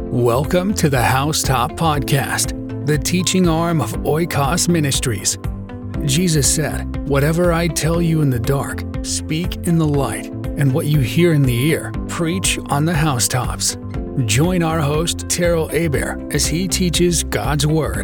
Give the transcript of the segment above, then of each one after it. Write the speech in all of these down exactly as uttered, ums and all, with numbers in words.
Welcome to the Housetop Podcast, the teaching arm of Oikos Ministries. Jesus said, "Whatever I tell you in the dark, speak in the light, and what you hear in the ear, preach on the housetops." Join our host, Terrell Aber, as he teaches God's Word.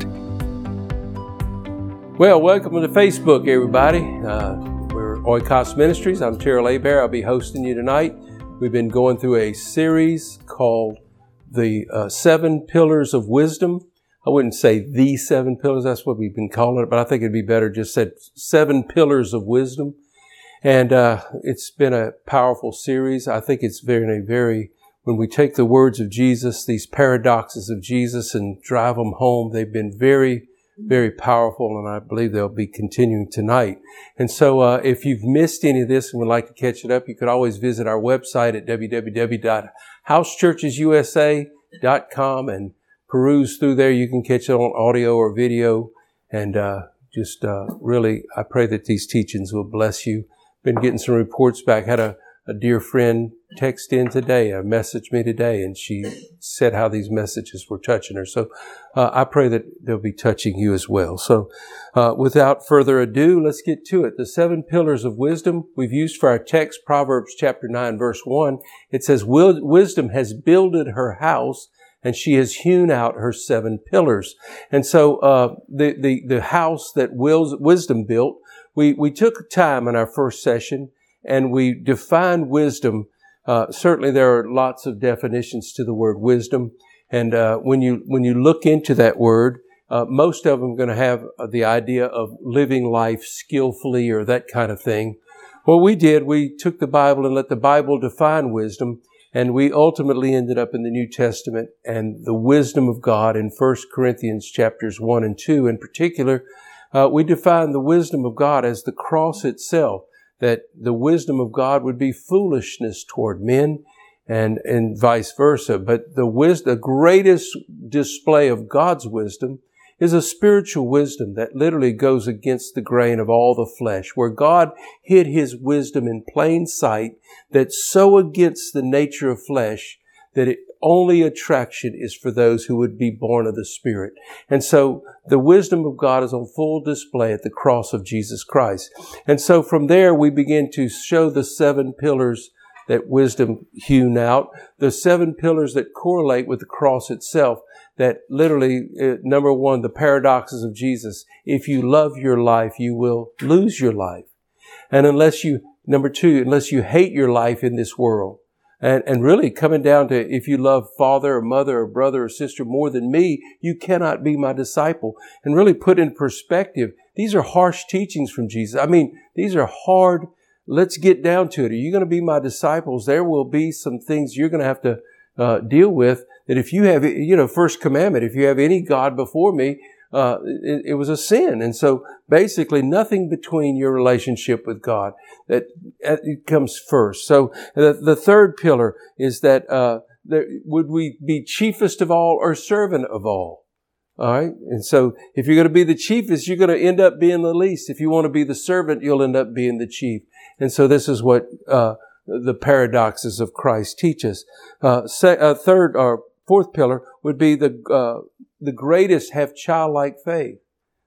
Well, welcome to Facebook, everybody. Uh, we're Oikos Ministries. I'm Terrell Aber. I'll be hosting you tonight. We've been going through a series called the uh, Seven Pillars of Wisdom. I wouldn't say the seven pillars. That's what we've been calling it, but I think it'd be better just said seven pillars of wisdom. And uh, it's been a powerful series. I think it's very, very, when we take the words of Jesus, these paradoxes of Jesus, and drive them home, they've been very, very powerful, and I believe they'll be continuing tonight. And so uh, if you've missed any of this and would like to catch it up, you could always visit our website at w w w dot house churches u s a dot com and peruse through there. You can catch it on audio or video. And uh, just uh, really, I pray that these teachings will bless you. Been getting some reports back. Had a, a dear friend text in today, uh, messaged me today, and she said how these messages were touching her. So uh, I pray that they'll be touching you as well. So uh, without further ado, let's get to it. The seven pillars of wisdom we've used for our text, Proverbs chapter nine, verse one. It says, "Wisdom has builded her house, and she has hewn out her seven pillars." And so uh the, the, the house that wisdom built, we, we took time in our first session and we defined wisdom. Uh, certainly there are lots of definitions to the word wisdom. And uh, when you when you look into that word, uh, most of them are going to have the idea of living life skillfully or that kind of thing. What we did, we took the Bible and let the Bible define wisdom. And we ultimately ended up in the New Testament and the wisdom of God in First Corinthians chapters one and two. In particular, uh, we define the wisdom of God as the cross itself, that the wisdom of God would be foolishness toward men and, and vice versa. But the wisdom, the greatest display of God's wisdom is a spiritual wisdom that literally goes against the grain of all the flesh, where God hid His wisdom in plain sight that's so against the nature of flesh that it, only attraction is for those who would be born of the Spirit. And so the wisdom of God is on full display at the cross of Jesus Christ. And so from there we begin to show the seven pillars that wisdom hewn out, the seven pillars that correlate with the cross itself. That literally, uh, number one, the paradoxes of Jesus. If you love your life, you will lose your life. And unless you, number two, unless you hate your life in this world. And, and really coming down to, if you love father or mother or brother or sister more than me, you cannot be my disciple. And really put in perspective, these are harsh teachings from Jesus. I mean, these are hard. Let's get down to it. Are you going to be my disciples? There will be some things you're going to have to uh, deal with. That if you have, you know, first commandment, if you have any God before me, uh, it, it was a sin. And so basically nothing between your relationship with God, that it comes first. So the, the third pillar is that, uh, there, would we be chiefest of all or servant of all? All right. And so if you're going to be the chiefest, you're going to end up being the least. If you want to be the servant, you'll end up being the chief. And so this is what, uh, the paradoxes of Christ teach us. Uh, se- uh third or fourth pillar would be the uh, the greatest have childlike faith.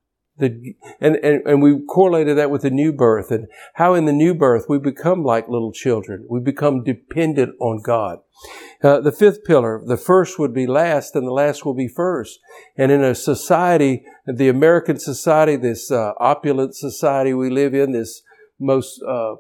The and, and and we correlated that with the new birth, and how in the new birth we become like little children. We become dependent on God. Uh, the fifth pillar, the first would be last, and the last will be first. And in a society, the American society, this uh, opulent society we live in, this most uh,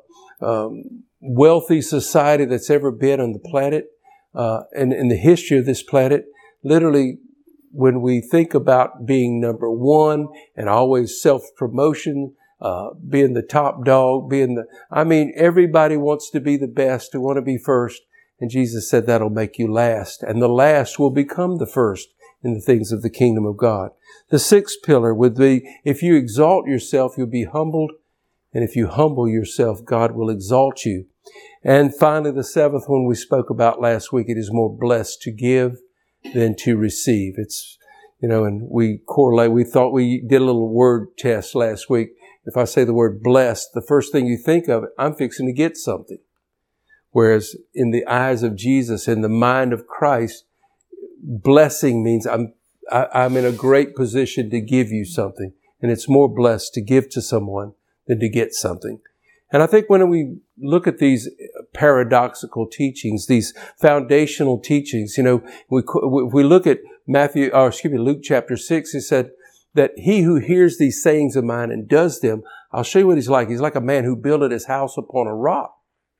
um, wealthy society that's ever been on the planet, uh, and in the history of this planet, literally, when we think about being number one and always self-promotion, uh, being the top dog, being the, I mean, everybody wants to be the best, to want to be first. And Jesus said that'll make you last. And the last will become the first in the things of the kingdom of God. The sixth pillar would be, if you exalt yourself, you'll be humbled. And if you humble yourself, God will exalt you. And finally, the seventh one we spoke about last week, it is more blessed to give than to receive. It's, you know, and we correlate, we thought we did a little word test last week. If I say the word blessed, the first thing you think of, I'm fixing to get something. Whereas in the eyes of Jesus, in the mind of Christ, blessing means I'm, I, I'm in a great position to give you something. And it's more blessed to give to someone than to get something. And I think when we look at these paradoxical teachings, these foundational teachings, you know, we, we look at Matthew, or excuse me, Luke chapter six, he said that he who hears these sayings of mine and does them, I'll show you what he's like. He's like a man who builded his house upon a rock.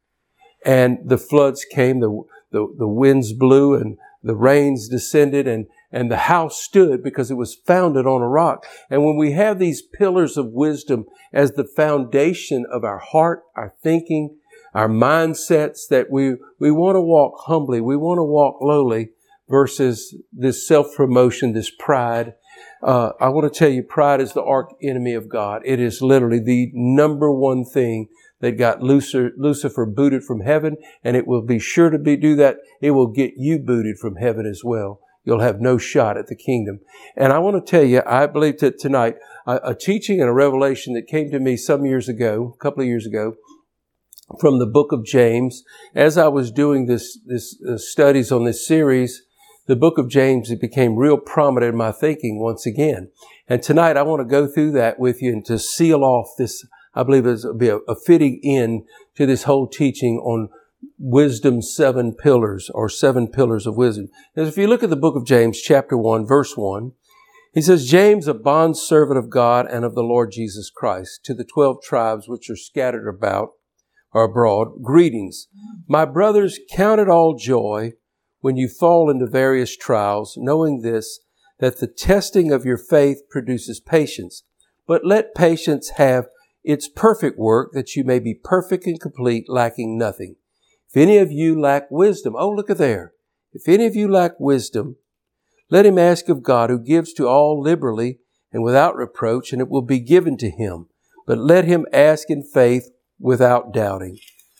And the floods came, the, the, the winds blew, and the rains descended, and, and the house stood because it was founded on a rock. And when we have these pillars of wisdom as the foundation of our heart, our thinking, our mindsets, that we, we want to walk humbly, we want to walk lowly versus this self-promotion, this pride. Uh, I want to tell you, pride is the arch enemy of God. It is literally the number one thing that got Lucifer, Lucifer booted from heaven, and it will be sure to be do that. It will get you booted from heaven as well. You'll have no shot at the kingdom. And I want to tell you, I believe that tonight, a, a teaching and a revelation that came to me some years ago, a couple of years ago, from the book of James. As I was doing this, this uh, studies on this series, the book of James, it became real prominent in my thinking once again. And tonight I want to go through that with you and to seal off this, I believe it'll be a, a fitting end to this whole teaching on wisdom's seven pillars, or seven pillars of wisdom. Because if you look at the book of James, chapter one, verse one, he says, James, a bondservant of God and of the Lord Jesus Christ, to the twelve tribes which are scattered about or abroad, greetings. My brothers, count it all joy when you fall into various trials, knowing this, that the testing of your faith produces patience. But let patience have its perfect work, that you may be perfect and complete, lacking nothing. If any of you lack wisdom, oh, look at there. If any of you lack wisdom, let him ask of God, who gives to all liberally and without reproach, and it will be given to him. But let him ask in faith without doubting.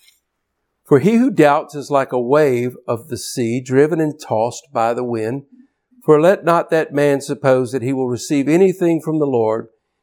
For he who doubts is like a wave of the sea, driven and tossed by the wind. For let not that man suppose that he will receive anything from the Lord.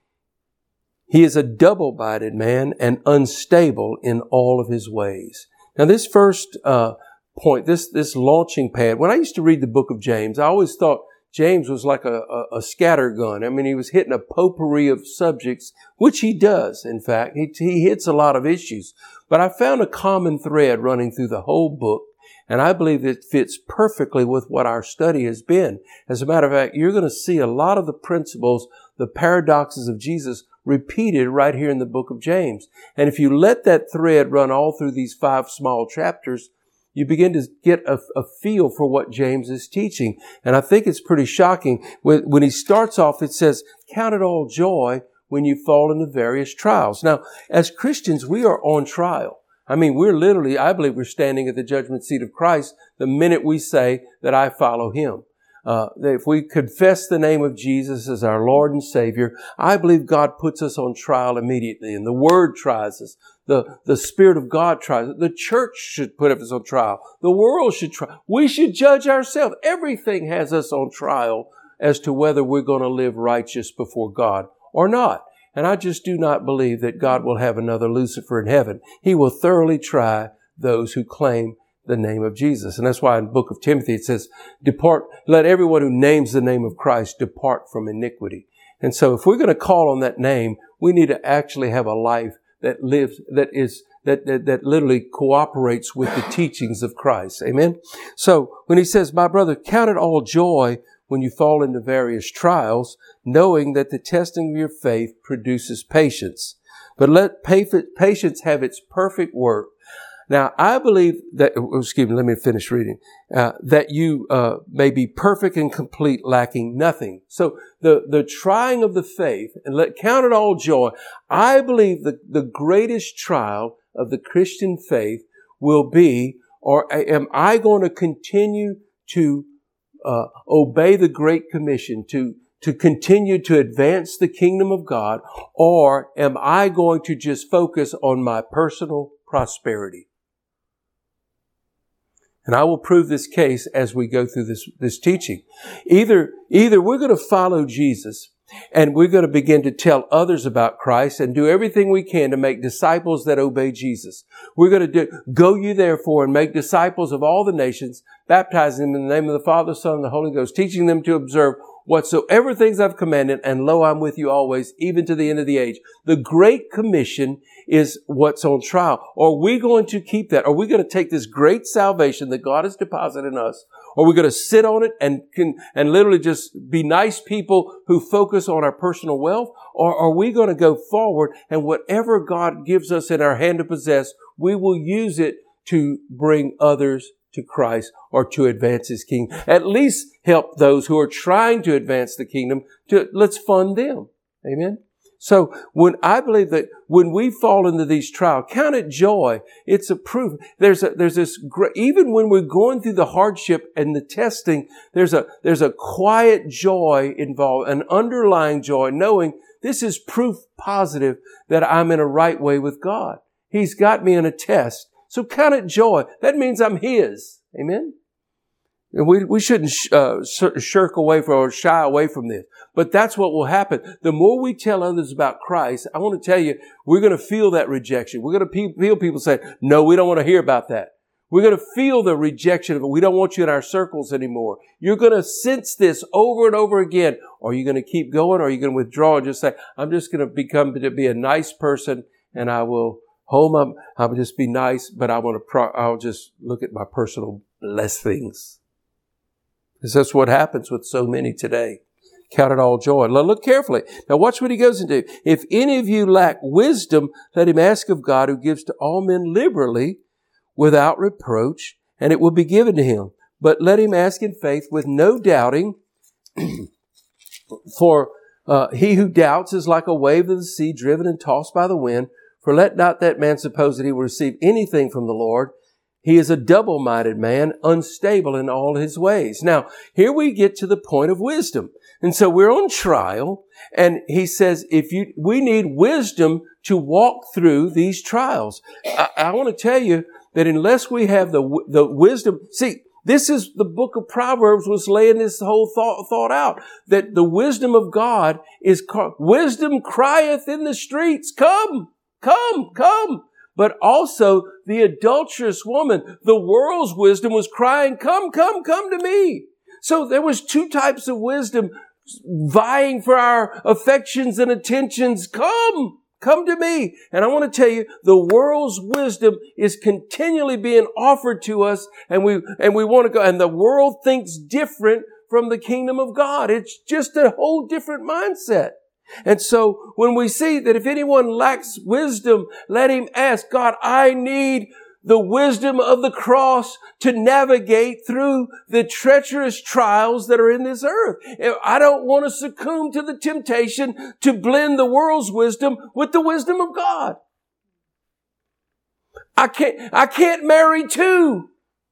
He is a double-minded man and unstable in all of his ways. Now, this first uh, point, this this launching pad, when I used to read the book of James, I always thought James was like a, a, a scattergun. I mean, he was hitting a potpourri of subjects, which he does, in fact. He, he hits a lot of issues. But I found a common thread running through the whole book, and I believe it fits perfectly with what our study has been. As a matter of fact, you're going to see a lot of the principles, the paradoxes of Jesus repeated right here in the book of James. And if you let that thread run all through these five small chapters, you begin to get a, a feel for what James is teaching. And I think it's pretty shocking. When, when he starts off, it says, count it all joy when you fall into various trials. Now, as Christians, we are on trial. I mean, we're literally, I believe we're standing at the judgment seat of Christ the minute we say that I follow him. Uh, if we confess the name of Jesus as our Lord and Savior, I believe God puts us on trial immediately, and the Word tries us. The, the Spirit of God tries us. The church should put us on trial. The world should try. We should judge ourselves. Everything has us on trial as to whether we're going to live righteous before God or not. And I just do not believe that God will have another Lucifer in heaven. He will thoroughly try those who claim the name of Jesus. And that's why in the book of Timothy it says, depart, let everyone who names the name of Christ depart from iniquity. And so if we're going to call on that name, we need to actually have a life that lives, that is, that, that, that literally cooperates with the teachings of Christ. Amen. So when he says, my brother, count it all joy when you fall into various trials, knowing that the testing of your faith produces patience. But let patience have its perfect work. Now, I believe that, excuse me, let me finish reading, uh, that you uh, may be perfect and complete, lacking nothing. So the, the trying of the faith, and let count it all joy, I believe the, the greatest trial of the Christian faith will be, or am I going to continue to uh, obey the Great Commission, to to continue to advance the kingdom of God, or am I going to just focus on my personal prosperity? And I will prove this case as we go through this, this teaching. Either, either we're going to follow Jesus And we're going to begin to tell others about Christ and do everything we can to make disciples that obey Jesus. We're going to do, go you therefore and make disciples of all the nations, baptizing them in the name of the Father, Son, and the Holy Ghost, teaching them to observe whatsoever things I've commanded, and lo, I'm with you always, even to the end of the age. The Great Commission is what's on trial. Are we going to keep that? Are we going to take this great salvation that God has deposited in us? Are we going to sit on it and can, and literally just be nice people who focus on our personal wealth? Or are we going to go forward and whatever God gives us in our hand to possess, we will use it to bring others to Christ or to advance His kingdom? At least help those who are trying to advance the kingdom to, let's fund them. Amen. So when I believe that when we fall into these trials, count it joy. It's a proof. There's a, there's this great, even when we're going through the hardship and the testing, there's a, there's a quiet joy involved, an underlying joy, knowing this is proof positive that I'm in a right way with God. He's got me in a test. So count it joy. That means I'm His. Amen. And we, we shouldn't sh- uh, shirk away from or shy away from this. But that's what will happen. The more we tell others about Christ, I want to tell you, we're going to feel that rejection. We're going to pe- feel people say, no, we don't want to hear about that. We're going to feel the rejection of it. We don't want you in our circles anymore. You're going to sense this over and over again. Are you going to keep going, or are you going to withdraw and just say, I'm just going to become to be a nice person and I will hold my, I'll just be nice, but I want to, pro- I'll just look at my personal blessings. Because that's what happens with so many today. Count it all joy. Now look carefully. Now watch what he goes into. If any of you lack wisdom, let him ask of God, who gives to all men liberally without reproach, and it will be given to him. But let him ask in faith with no doubting. For uh, he who doubts is like a wave of the sea driven and tossed by the wind. For let not that man suppose that he will receive anything from the Lord. He is a double-minded man, unstable in all his ways. Now, here we get to the point of wisdom. And so we're on trial, and he says, if you, we need wisdom to walk through these trials. I, I want to tell you that unless we have the, the wisdom, see, this is the book of Proverbs was laying this whole thought, thought out, that the wisdom of God is, wisdom crieth in the streets, come, come, come. But also the adulterous woman, the world's wisdom was crying, come, come, come to me. So there was two types of wisdom vying for our affections and attentions. Come, come to me. And I want to tell you, the world's wisdom is continually being offered to us, and we, and we want to go, and the world thinks different from the kingdom of God. It's just a whole different mindset. And so when we see that if anyone lacks wisdom, let him ask God, I need the wisdom of the cross to navigate through the treacherous trials that are in this earth. I don't want to succumb to the temptation to blend the world's wisdom with the wisdom of God. I can't, I can't marry two.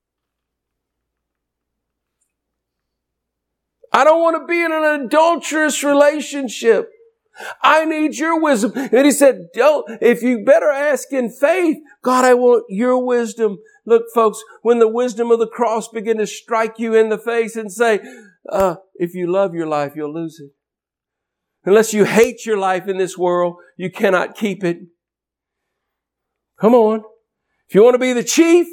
I don't want to be in an adulterous relationship. I need your wisdom. And he said, don't, if you better ask in faith, God, I want your wisdom. Look, folks, when the wisdom of the cross begin to strike you in the face and say, uh, if you love your life, you'll lose it. Unless you hate your life in this world, you cannot keep it. Come on. If you want to be the chief,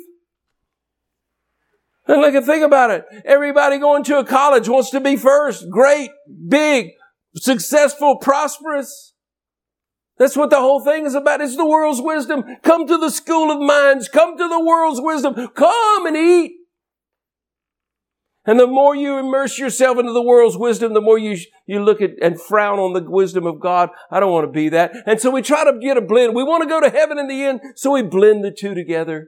and look and think about it. Everybody going to a college wants to be first, great, big, successful, prosperous. That's what the whole thing is about. It's the world's wisdom. Come to the school of mines. Come to the world's wisdom. Come and eat. And the more you immerse yourself into the world's wisdom, the more you, you look at and frown on the wisdom of God. I don't want to be that. And so we try to get a blend. We want to go to heaven in the end, so we blend the two together.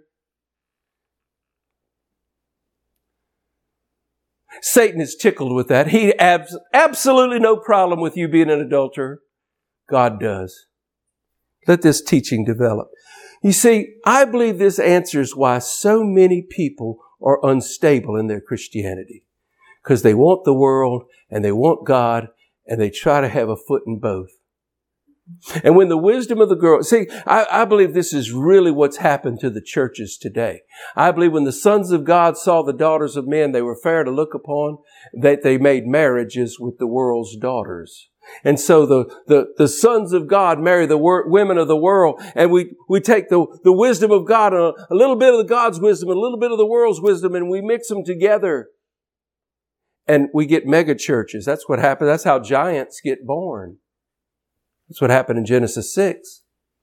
Satan is tickled with that. He has absolutely no problem with you being an adulterer. God does. Let this teaching develop. You see, I believe this answers why so many people are unstable in their Christianity. Because they want the world and they want God, and they try to have a foot in both. And when the wisdom of the girl, see, I, I believe this is really what's happened to the churches today. I believe when the sons of God saw the daughters of men, they were fair to look upon, that they made marriages with the world's daughters. And so the, the, the sons of God marry the wor- women of the world, and we, we take the, the wisdom of God, and a, a little bit of the God's wisdom, and a little bit of the world's wisdom, and we mix them together. And we get mega churches. That's what happened. That's how giants get born. That's what happened in Genesis six.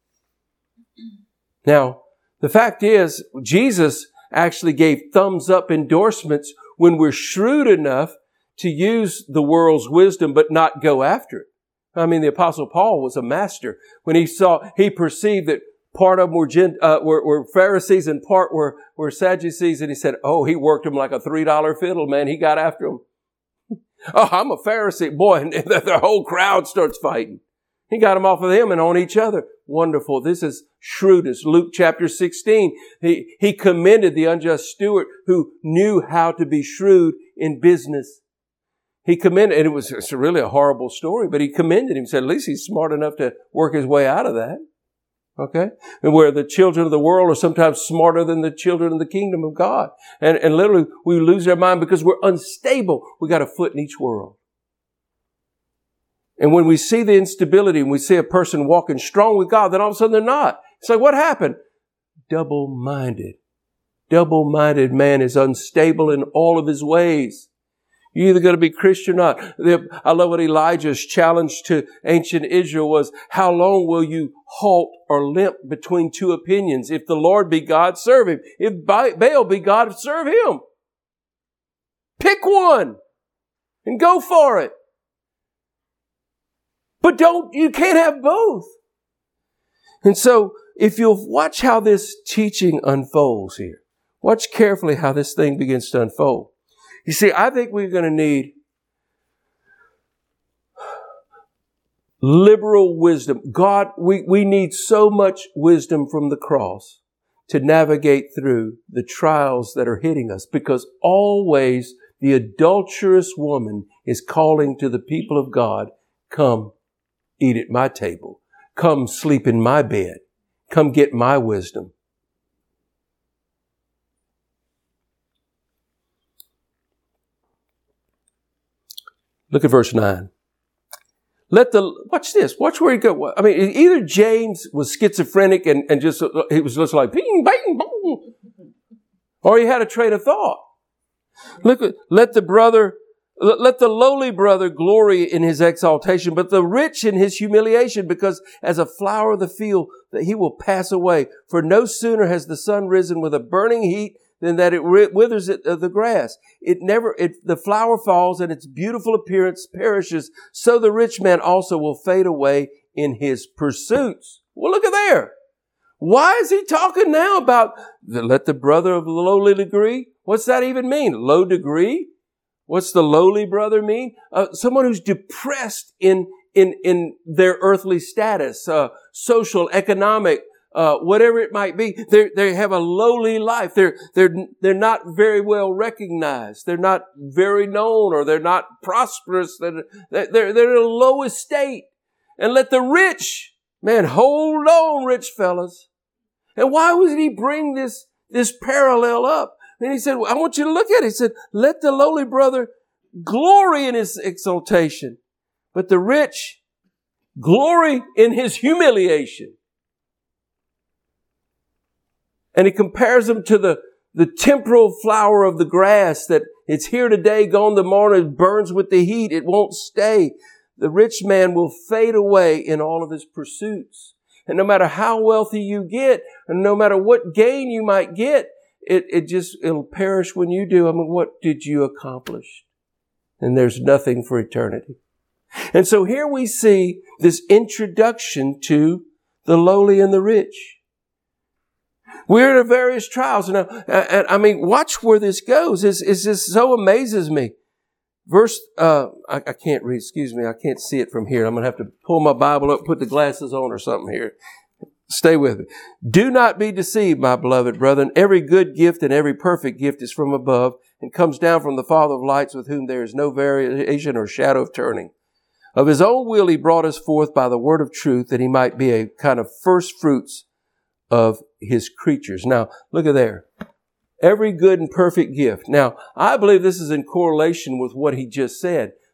Now, the fact is, Jesus actually gave thumbs up endorsements when we're shrewd enough to use the world's wisdom, but not go after it. I mean, the Apostle Paul was a master. When he saw, he perceived that part of them were, Gen, uh, were, were Pharisees and part were, were Sadducees. And he said, oh, he worked them like a three dollar fiddle, man. He got after them. Oh, I'm a Pharisee. Boy, and the whole crowd starts fighting. He got them off of them and on each other. Wonderful. This is shrewdness. Luke chapter sixteen. He, he commended the unjust steward who knew how to be shrewd in business. He commended, and it was it's really a horrible story, but he commended him, said, at least he's smart enough to work his way out of that. Okay? And where the children of the world are sometimes smarter than the children of the kingdom of God. And, and literally, we lose our mind because we're unstable. We got a foot in each world. And when we see the instability and we see a person walking strong with God, then all of a sudden they're not. It's like, what happened? Double-minded. Double-minded man is unstable in all of his ways. You're either going to be Christian or not. I love what Elijah's challenge to ancient Israel was, how long will you halt or limp between two opinions? If the Lord be God, serve him. If Baal be God, serve him. Pick one and go for it. But don't, you can't have both. And so, if you'll watch how this teaching unfolds here, watch carefully how this thing begins to unfold. You see, I think we're going to need liberal wisdom. God, we, we need so much wisdom from the cross to navigate through the trials that are hitting us, because always the adulterous woman is calling to the people of God, come eat at my table. Come sleep in my bed. Come get my wisdom. Look at verse nine. Let the, watch this, watch where he goes. I mean, either James was schizophrenic and, and just, he was just like, bing, bang, boom. Or he had a train of thought. Look at, let the brother, let the lowly brother glory in his exaltation, but the rich in his humiliation, because as a flower of the field, that he will pass away. For no sooner has the sun risen with a burning heat than that it withers it, uh, the grass. It never, it, the flower falls and its beautiful appearance perishes. So the rich man also will fade away in his pursuits. Well, look at there. Why is he talking now about the, let the brother of the lowly degree? What's that even mean? Low degree? What's the lowly brother mean? Uh, someone who's depressed in, in, in their earthly status, uh, social, economic, Uh, whatever it might be. They they have a lowly life. They're they're they're not very well recognized. They're not very known, or they're not prosperous. They're they're they're in a low estate. And let the rich, man, hold on, rich fellas. And why would he bring this this parallel up? And he said, I want you to look at it. He said, let the lowly brother glory in his exaltation, but the rich glory in his humiliation. And he compares them to the, the temporal flower of the grass, that it's here today, gone tomorrow, it burns with the heat, it won't stay. The rich man will fade away in all of his pursuits. And no matter how wealthy you get, and no matter what gain you might get, it, it just, it'll perish when you do. I mean, what did you accomplish? And there's nothing for eternity. And so here we see this introduction to the lowly and the rich. We're in various trials. And, and I mean, watch where this goes. It's, it's just so amazes me. Verse, uh, I, I can't read, excuse me, I can't see it from here. I'm going to have to pull my Bible up, put the glasses on or something here. Stay with me. Do not be deceived, my beloved brethren. Every good gift and every perfect gift is from above and comes down from the Father of lights, with whom there is no variation or shadow of turning. Of his own will he brought us forth by the word of truth, that he might be a kind of first fruits of his creatures. Now, look at there. Every good and perfect gift. Now, I believe this is in correlation with what he just said.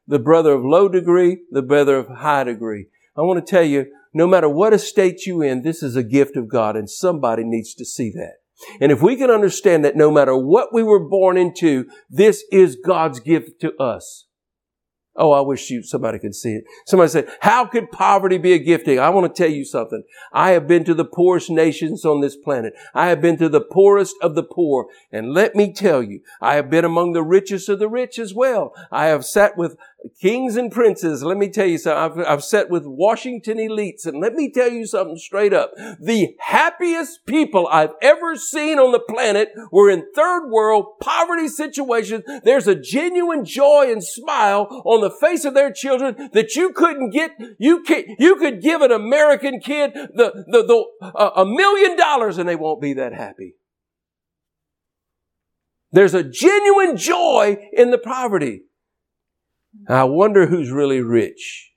the brother of low degree, the brother of high degree. I want to tell you, no matter what estate you're in, this is a gift of God, and somebody needs to see that. And if we can understand that no matter what we were born into, this is God's gift to us. Oh, I wish you, somebody could see it. Somebody said, how could poverty be a gifting? I want to tell you something. I have been to the poorest nations on this planet. I have been to the poorest of the poor. And let me tell you, I have been among the richest of the rich as well. I have sat with kings and princes. Let me tell you something. I've, I've sat with Washington elites. And let me tell you something straight up. The happiest people I've ever seen on the planet were in third world poverty situations. There's a genuine joy and smile on the face of their children that you couldn't get. You can you could give an American kid the the, the uh, a million dollars and they won't be that happy. There's a genuine joy in the poverty. I wonder who's really rich.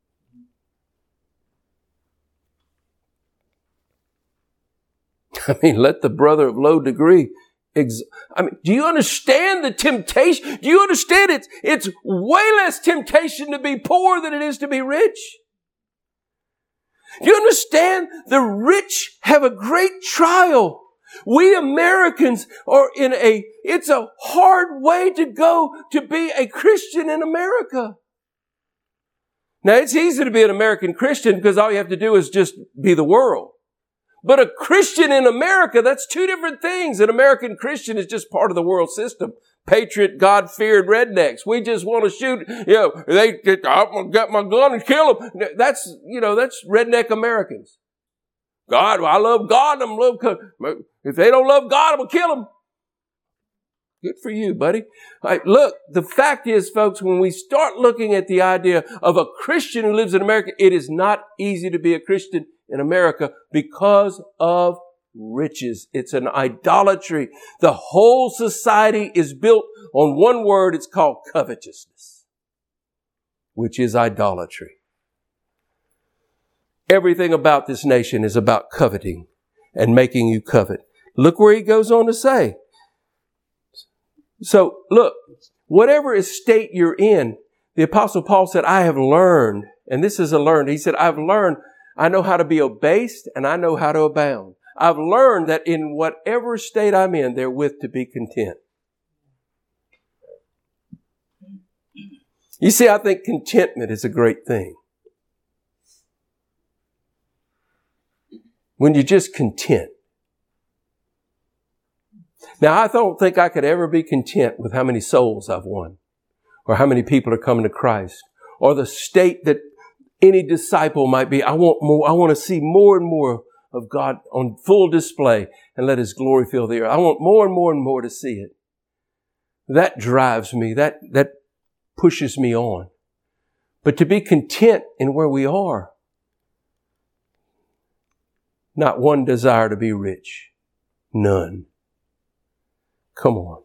I mean, let the brother of low degree ex- I mean, do you understand the temptation? Do you understand it's, it's way less temptation to be poor than it is to be rich? Do you understand the rich have a great trial? We Americans are in a, it's a hard way to go to be a Christian in America. Now, it's easy to be an American Christian because all you have to do is just be the world. But a Christian in America, that's two different things. An American Christian is just part of the world system. Patriot, God-feared rednecks. We just want to shoot, you know, they get, I've got my gun and kill them. That's, you know, that's redneck Americans. God, well, I love God. I'm love, if they don't love God, I'm going to kill them. Good for you, buddy. All right, look, the fact is, folks, when we start looking at the idea of a Christian who lives in America, it is not easy to be a Christian in America because of riches. It's an idolatry. The whole society is built on one word. It's called covetousness, which is idolatry. Everything about this nation is about coveting and making you covet. Look where he goes on to say. So look, whatever estate you're in, the Apostle Paul said, I have learned, and this is a learned. He said, I've learned, I know how to be abased and I know how to abound. I've learned that in whatever state I'm in, therewith to be content. You see, I think contentment is a great thing. When you're just content. Now, I don't think I could ever be content with how many souls I've won, or how many people are coming to Christ, or the state that any disciple might be. I want more. I want to see more and more of God on full display and let His glory fill the earth. I want more and more and more to see it. That drives me. That, that pushes me on. But to be content in where we are, not one desire to be rich. None. Come on.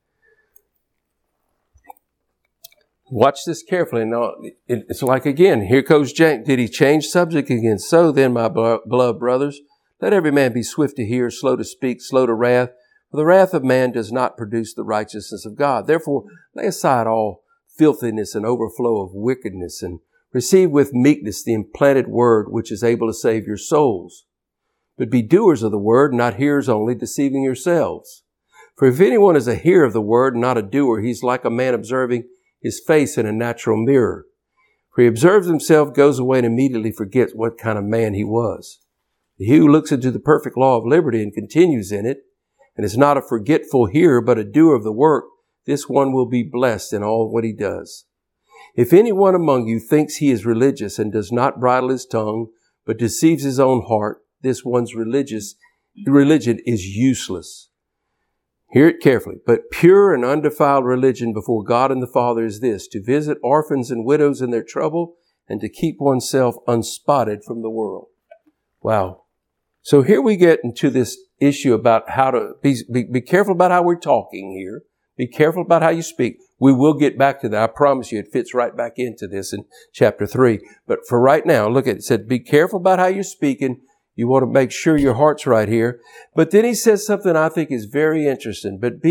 Watch this carefully. Now, it's like again, here goes James. Did he change subject again? So then, my beloved brothers, let every man be swift to hear, slow to speak, slow to wrath. For the wrath of man does not produce the righteousness of God. Therefore, lay aside all filthiness and overflow of wickedness, and receive with meekness the implanted word which is able to save your souls. But be doers of the word, not hearers only, deceiving yourselves. For if anyone is a hearer of the word, not a doer, he's like a man observing his face in a natural mirror. For he observes himself, goes away, and immediately forgets what kind of man he was. He who looks into the perfect law of liberty and continues in it, and is not a forgetful hearer, but a doer of the work, this one will be blessed in all what he does. If anyone among you thinks he is religious and does not bridle his tongue, but deceives his own heart, this one's religious religion is useless. Hear it carefully. But pure and undefiled religion before God and the Father is this, to visit orphans and widows in their trouble and to keep oneself unspotted from the world. Wow. So here we get into this issue about how to be, be, be careful about how we're talking here. Be careful about how you speak. We will get back to that. I promise you it fits right back into this in chapter three. But for right now, look at it. It said, be careful about how you're speaking. You want to make sure your heart's right here. But then he says something I think is very interesting. But be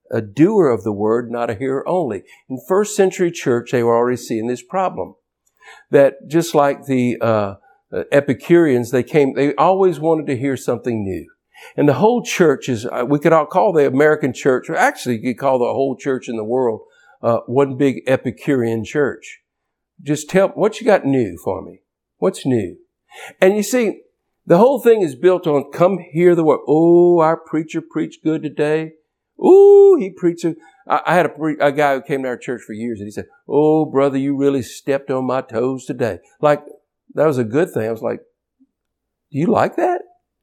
a doer of the word, not a hearer only. In first century church, they were already seeing this problem. That just like the uh, Epicureans, they came, they always wanted to hear something new. And the whole church is, uh, we could all call the American church, or actually you could call the whole church in the world, uh, one big Epicurean church. Just tell, what you got new for me? What's new? And you see, the whole thing is built on, come hear the word. Oh, our preacher preached good today. Ooh, he preached. A, I, I had a, pre, a guy who came to our church for years and he said, oh, brother, you really stepped on my toes today. Like, that was a good thing. I was like, do you like that?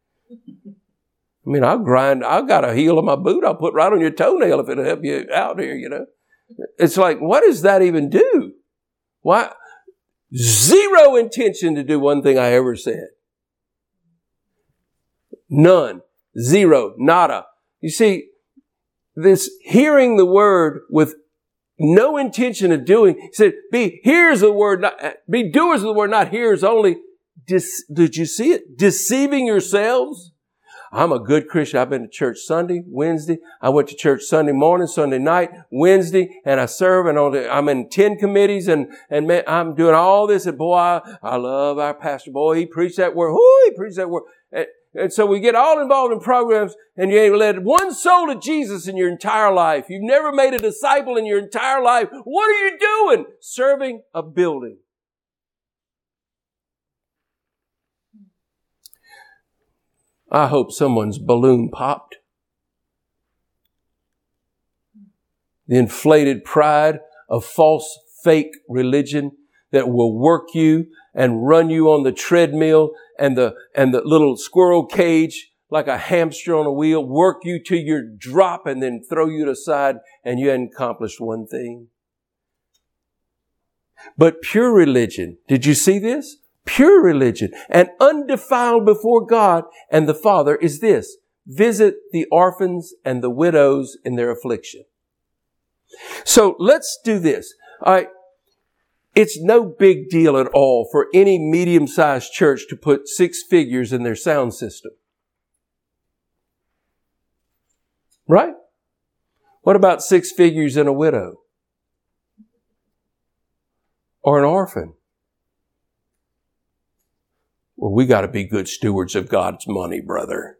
I mean, I'll grind, I've got a heel of my boot I'll put right on your toenail if it'll help you out here, you know. It's like, what does that even do? Why? Zero intention to do one thing I ever said. None. Zero. Nada. You see, this hearing the word with no intention of doing, he said, be hearers of the word, not, be doers of the word, not hearers only. Dis, did you see it? Deceiving yourselves. I'm a good Christian. I've been to church Sunday, Wednesday. I went to church Sunday morning, Sunday night, Wednesday, and I serve. And on the, I'm in ten committees, and and man, I'm doing all this. And boy, I, I love our pastor. Boy, he preached that word. Whoo, he preached that word. And, and so we get all involved in programs, and you ain't led one soul to Jesus in your entire life. You've never made a disciple in your entire life. What are you doing? Serving a building. I hope someone's balloon popped. The inflated pride of false, fake religion that will work you and run you on the treadmill and the, and the little squirrel cage like a hamster on a wheel, work you to your drop and then throw you to the side, and you hadn't accomplished one thing. But pure religion, did you see this? Pure religion and undefiled before God and the Father is this: visit the orphans and the widows in their affliction. So let's do this. All right. It's no big deal at all for any medium-sized church to put six figures in their sound system. Right? What about six figures in a widow? Or an orphan? Well, we got to be good stewards of God's money, brother.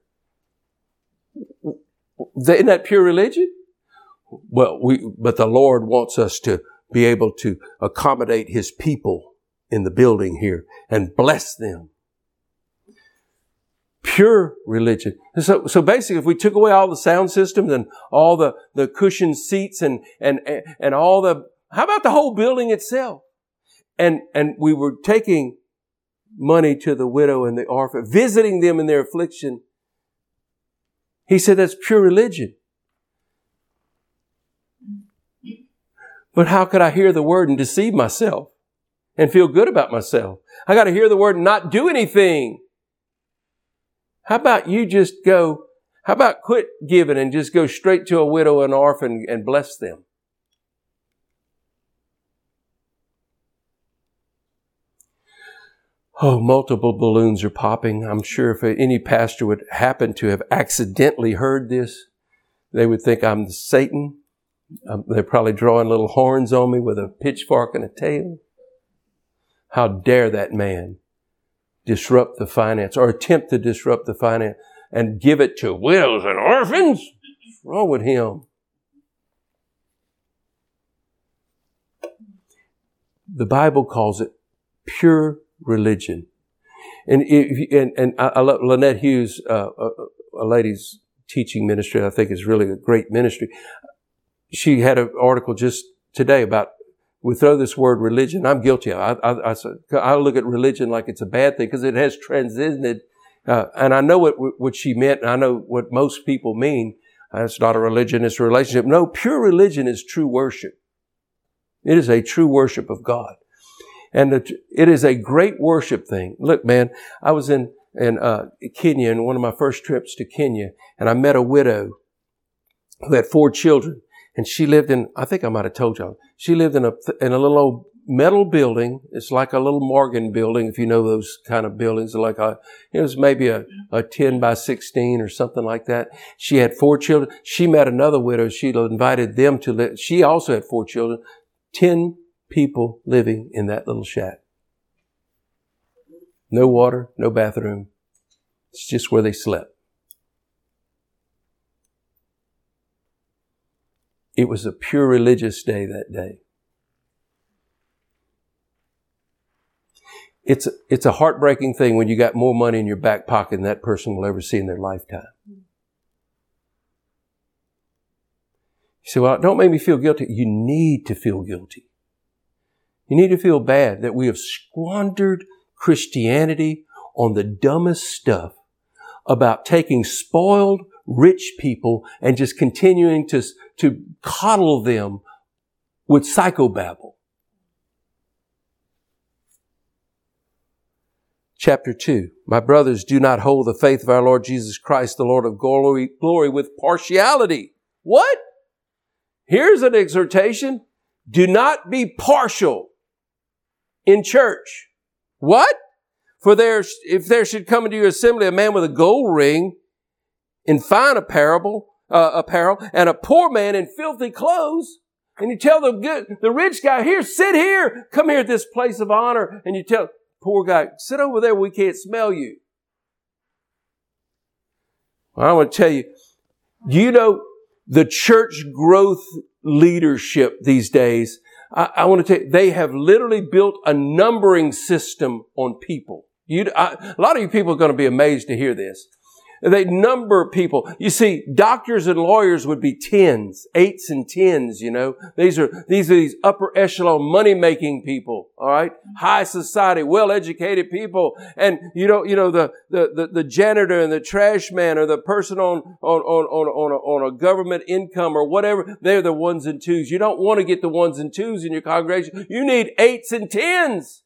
Isn't that pure religion? Well, we, but the Lord wants us to be able to accommodate His people in the building here and bless them. Pure religion. So, so basically, if we took away all the sound systems and all the, the cushioned seats and, and, and all the, how about the whole building itself? And, and we were taking money to the widow and the orphan, visiting them in their affliction. He said that's pure religion. But how could I hear the word and deceive myself and feel good about myself? I got to hear the word and not do anything. How about you just go, how about quit giving and just go straight to a widow and orphan and bless them? Oh, multiple balloons are popping. I'm sure if any pastor would happen to have accidentally heard this, they would think I'm Satan. Um, they're probably drawing little horns on me with a pitchfork and a tail. How dare that man disrupt the finance or attempt to disrupt the finance and give it to widows and orphans? What's wrong with him? The Bible calls it pure religion. And, if, and, and I love Lynette Hughes, uh, a, a lady's teaching ministry. I think is really a great ministry. She had an article just today about, we throw this word religion. I'm guilty of it. I, I, I, I look at religion like it's a bad thing because it has transcended. Uh, and I know what, what she meant. And I know what most people mean. Uh, it's not a religion. It's a relationship. No, pure religion is true worship. It is a true worship of God. And it is a great worship thing. Look, man, I was in, in uh, Kenya, in one of my first trips to Kenya, and I met a widow who had four children. And she lived in, I think I might have told y'all, she lived in a, in a little old metal building. It's like a little Morgan building, if you know those kind of buildings. Like a, it was maybe a, a ten by sixteen or something like that. She had four children. She met another widow. She invited them to live. She also had four children. Ten people living in that little shack. No water, no bathroom. It's just where they slept. It was a pure religious day that day. It's a, it's a heartbreaking thing when you got more money in your back pocket than that person will ever see in their lifetime. You say, well, don't make me feel guilty. You need to feel guilty. You need to feel bad that we have squandered Christianity on the dumbest stuff about taking spoiled, rich people and just continuing to, to coddle them with psychobabble. Chapter two. My brothers, do not hold the faith of our Lord Jesus Christ, the Lord of glory, glory with partiality. What? Here's an exhortation. Do not be partial in church. What? For there, if there should come into your assembly a man with a gold ring in fine apparel, uh, apparel, and a poor man in filthy clothes, and you tell the good, the rich guy, here, sit here, come here at this place of honor, and you tell poor guy, sit over there, we can't smell you. Well, I want to tell you, you know, the church growth leadership these days, I, I want to tell you, they have literally built a numbering system on people. You, I, a lot of you people are going to be amazed to hear this. They number people. You see, doctors and lawyers would be tens, eights and tens, you know. These are, these are these upper echelon money-making people, all right? High society, well-educated people. And, you know, you know, the, the, the, the janitor and the trash man or the person on, on, on, on, on, a, on a government income or whatever, they're the ones and twos. You don't want to get the ones and twos in your congregation. You need eights and tens.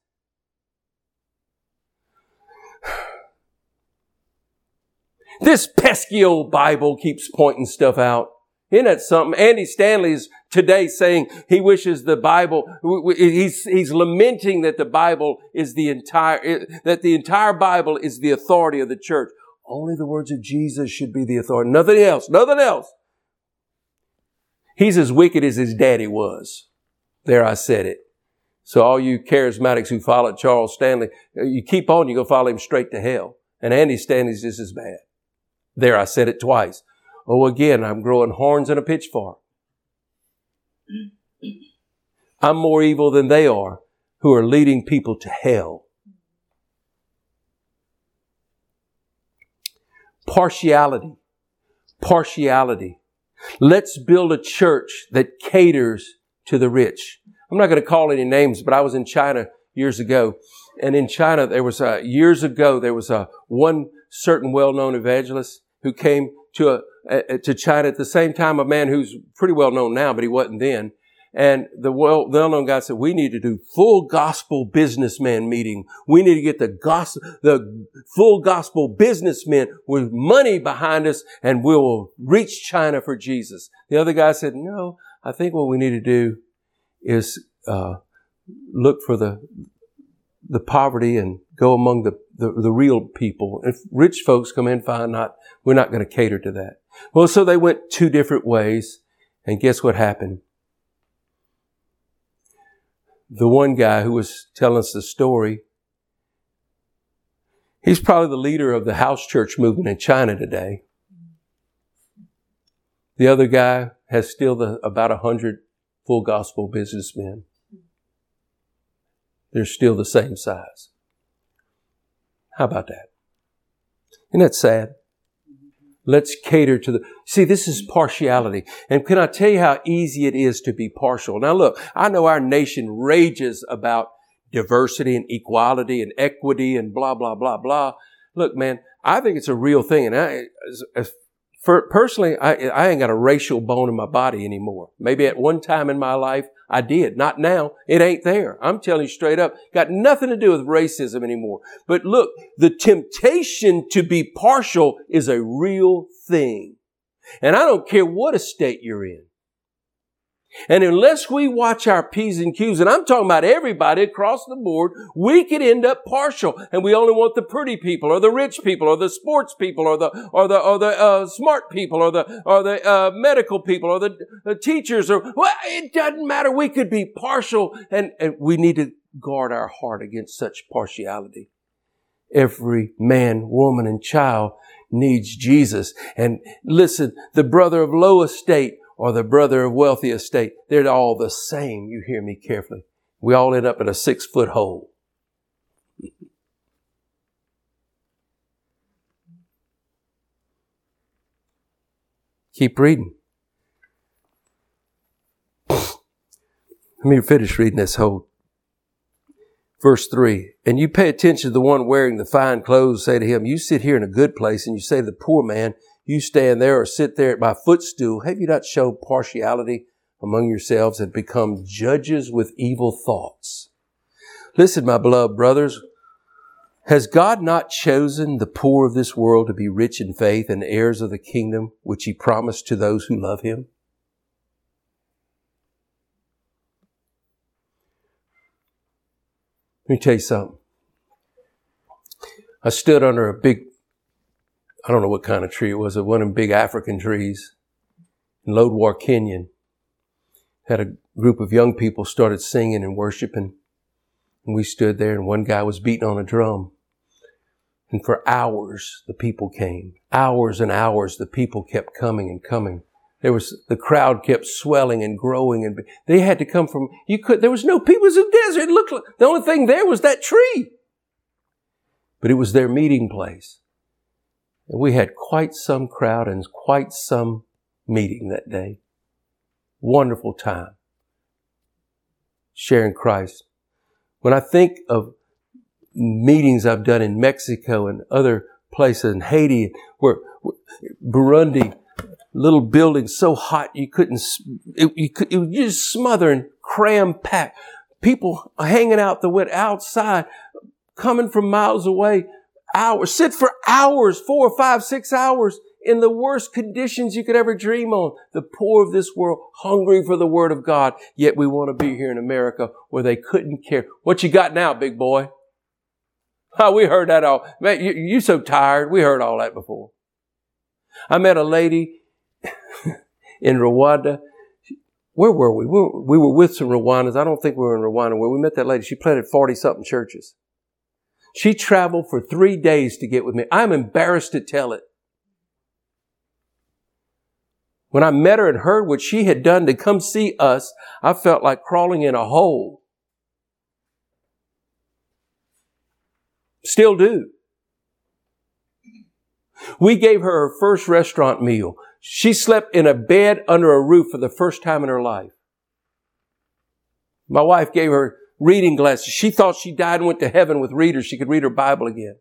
This pesky old Bible keeps pointing stuff out. Isn't that something? Andy Stanley is today saying he wishes the Bible, he's, he's lamenting that the Bible is the entire, that the entire Bible is the authority of the church. Only the words of Jesus should be the authority. Nothing else. Nothing else. He's as wicked as his daddy was. There, I said it. So all you charismatics who followed Charles Stanley, you keep on, you go follow him straight to hell. And Andy Stanley's just as bad. There, I said it twice. Oh, again, I'm growing horns and a pitchfork. I'm more evil than they are who are leading people to hell. Partiality. Partiality. Let's build a church that caters to the rich. I'm not going to call any names, but I was in China years ago. And in China, there was a, years ago, there was a one certain well-known evangelist who came to a, a, to China at the same time, a man who's pretty well known now, but he wasn't then. And the well, well-known guy said, we need to do full gospel businessman meeting. We need to get the gospel, the full gospel businessmen with money behind us, and we'll reach China for Jesus. The other guy said, no, I think what we need to do is, uh, look for the, the poverty and go among the, the, the real people. If rich folks come in, fine, not, we're not going to cater to that. Well, so they went two different ways, and guess what happened? The one guy who was telling us the story, he's probably the leader of the house church movement in China today. The other guy has still the, about a hundred full gospel businessmen. They're still the same size. How about that? Isn't that sad? Let's cater to the... See, this is partiality. And can I tell you how easy it is to be partial? Now look, I know our nation rages about diversity and equality and equity and blah, blah, blah, blah. Look, man, I think it's a real thing. And I, as, as, for, personally, I, I ain't got a racial bone in my body anymore. Maybe at one time in my life, I did. Not now. It ain't there. I'm telling you straight up. Got nothing to do with racism anymore. But look, the temptation to be partial is a real thing. And I don't care what estate you're in. And unless we watch our P's and Q's, and I'm talking about everybody across the board, we could end up partial. And we only want the pretty people, or the rich people, or the sports people, or the or the or the uh, smart people, or the or the uh, medical people, or the, the teachers, or well, it doesn't matter. We could be partial, and, and we need to guard our heart against such partiality. Every man, woman, and child needs Jesus. And listen, the brother of low estate or the brother of wealthy estate, they're all the same. You hear me carefully. We all end up in a six-foot hole. Keep reading. Let me finish reading this whole verse three. And you pay attention to the one wearing the fine clothes, say to him, you sit here in a good place, and you say to the poor man, you stand there or sit there at my footstool. Have you not shown partiality among yourselves and become judges with evil thoughts? Listen, my beloved brothers, has God not chosen the poor of this world to be rich in faith and heirs of the kingdom which he promised to those who love him? Let me tell you something. I stood under a big, I don't know what kind of tree it was, one of them big African trees in Lodwar Canyon. Had a group of young people started singing and worshiping. And we stood there, and one guy was beating on a drum. And for hours, the people came. Hours and hours, the people kept coming and coming. There was, the crowd kept swelling and growing, and they had to come from, you could, there was no people, it was a desert. It looked like, the only thing there was that tree. But it was their meeting place. And we had quite some crowd and quite some meeting that day. Wonderful time. Sharing Christ. When I think of meetings I've done in Mexico and other places, in Haiti, where, where Burundi, little buildings so hot you couldn't, it, you could, it was just smothering, cram packed. People hanging out the window outside, coming from miles away, hours, sit for hours, four, five, six hours in the worst conditions you could ever dream on. The poor of this world, hungry for the word of God. Yet we want to be here in America where they couldn't care. What you got now, big boy? Oh, we heard that all. Man, you, you so tired. We heard all that before. I met a lady in Rwanda. Where were we? we were? We were with some Rwandans. I don't think we were in Rwanda where we met that lady. She planted forty-something churches. She traveled for three days to get with me. I'm embarrassed to tell it. When I met her and heard what she had done to come see us, I felt like crawling in a hole. Still do. We gave her her first restaurant meal. She slept in a bed under a roof for the first time in her life. My wife gave her reading glasses. She thought she died and went to heaven with readers. She could read her Bible again.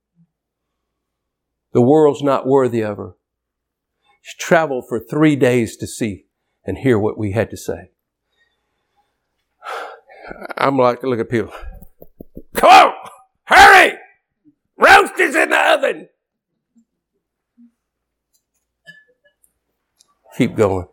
The world's not worthy of her. She traveled for three days to see and hear what we had to say. I'm like, look at people. Come on! Hurry! Roast is in the oven! Keep going.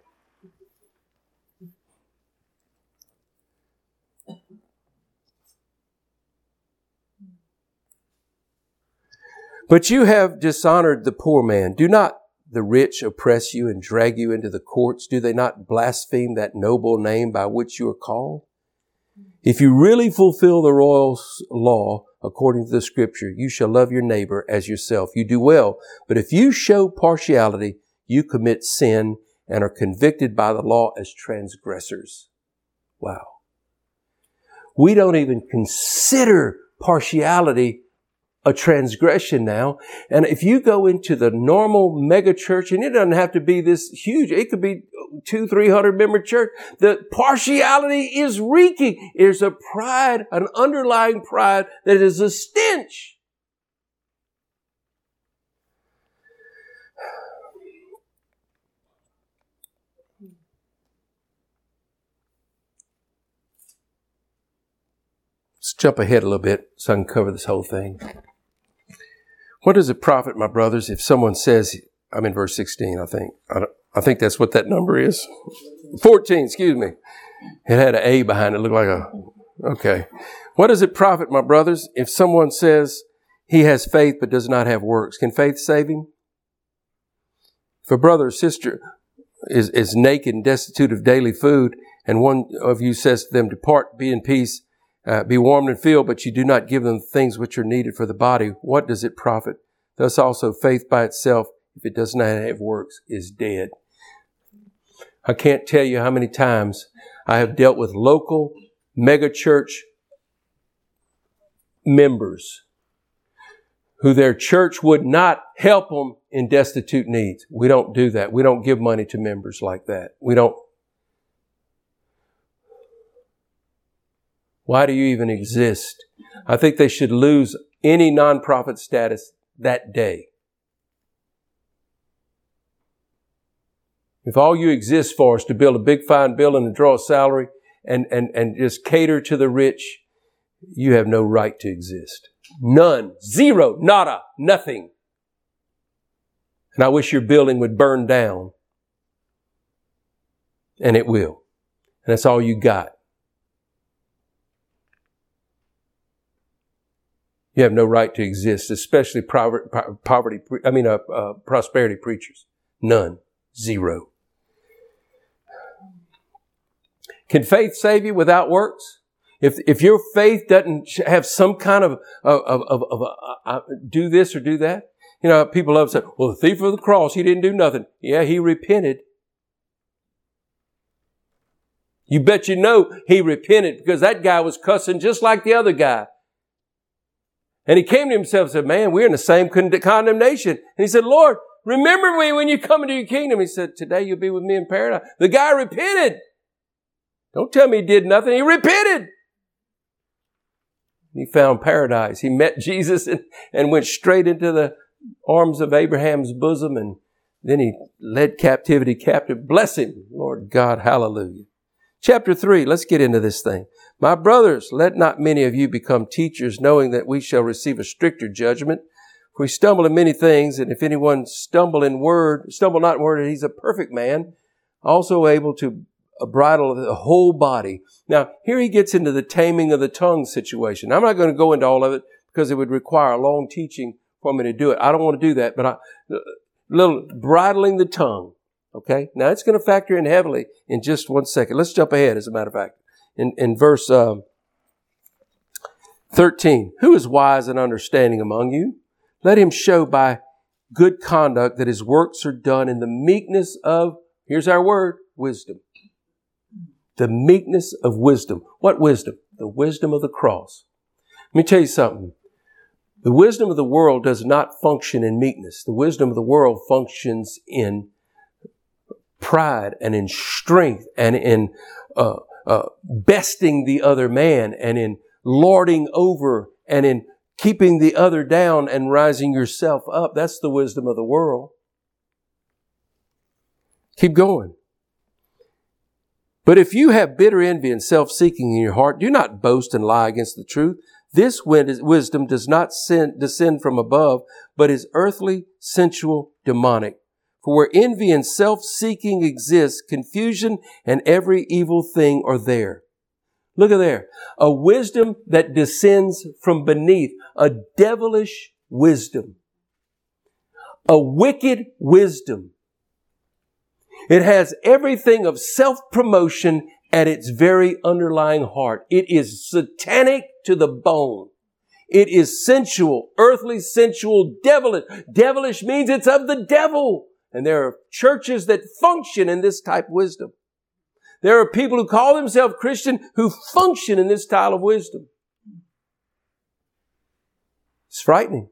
But you have dishonored the poor man. Do not the rich oppress you and drag you into the courts? Do they not blaspheme that noble name by which you are called? If you really fulfill the royal law according to the scripture, you shall love your neighbor as yourself. You do well. But if you show partiality, you commit sin and are convicted by the law as transgressors. Wow. We don't even consider partiality a transgression now. And if you go into the normal mega church, and it doesn't have to be this huge, it could be two, three hundred member church, the partiality is reeking. There's a pride, an underlying pride that is a stench. Let's jump ahead a little bit so I can cover this whole thing. What does it profit, my brothers, if someone says, I'm in verse sixteen, I think. I don't, I think that's what that number is. fourteen, excuse me. It had an A behind it. It looked like a, okay. What does it profit, my brothers, if someone says he has faith but does not have works? Can faith save him? If a brother or sister is, is naked and destitute of daily food, and one of you says to them, depart, be in peace, uh, be warmed and filled, but you do not give them things which are needed for the body, what does it profit? Thus also faith by itself, if it does not have works, is dead. I can't tell you how many times I have dealt with local mega church members who their church would not help them in destitute needs. We don't do that. We don't give money to members like that. We don't. Why do you even exist? I think they should lose any nonprofit status that day. If all you exist for is to build a big fine building and draw a salary and, and, and just cater to the rich, you have no right to exist. None. Zero. Nada. Nothing. And I wish your building would burn down. And it will. And that's all you got. You have no right to exist, especially poverty, I mean, uh, uh, prosperity preachers. None. Zero. Can faith save you without works? If if your faith doesn't have some kind of of of, of, of uh, uh, do this or do that, you know, people love to say, "Well, the thief of the cross, he didn't do nothing." Yeah, he repented. You bet you know he repented, because that guy was cussing just like the other guy. And he came to himself and said, "Man, we're in the same con- condemnation." And he said, "Lord, remember me when you come into your kingdom." He said, "Today you'll be with me in paradise." The guy repented. Don't tell me he did nothing. He repented. He found paradise. He met Jesus and, and went straight into the arms of Abraham's bosom, and then he led captivity captive. Bless him, Lord God. Hallelujah. Chapter three. Let's get into this thing. My brothers, let not many of you become teachers, knowing that we shall receive a stricter judgment. For we stumble in many things, and if anyone stumble in word, stumble not in word, he's a perfect man, also able to bridle the whole body. Now, here he gets into the taming of the tongue situation. I'm not going to go into all of it because it would require a long teaching for me to do it. I don't want to do that, but I, little bridling the tongue. Okay. Now it's going to factor in heavily in just one second. Let's jump ahead, as a matter of fact. In, in verse, um, thirteen, who is wise and understanding among you? Let him show by good conduct that his works are done in the meekness of, here's our word, wisdom. The meekness of wisdom. What wisdom? The wisdom of the cross. Let me tell you something. The wisdom of the world does not function in meekness. The wisdom of the world functions in pride and in strength and in uh, uh, besting the other man and in lording over and in keeping the other down and rising yourself up. That's the wisdom of the world. Keep going. But if you have bitter envy and self-seeking in your heart, do not boast and lie against the truth. This wisdom does not descend from above, but is earthly, sensual, demonic. For where envy and self-seeking exists, confusion and every evil thing are there. Look at there. A wisdom that descends from beneath. A devilish wisdom. A wicked wisdom. It has everything of self-promotion at its very underlying heart. It is satanic to the bone. It is sensual, earthly, sensual, devilish. Devilish means it's of the devil. And there are churches that function in this type of wisdom. There are people who call themselves Christian who function in this style of wisdom. It's frightening.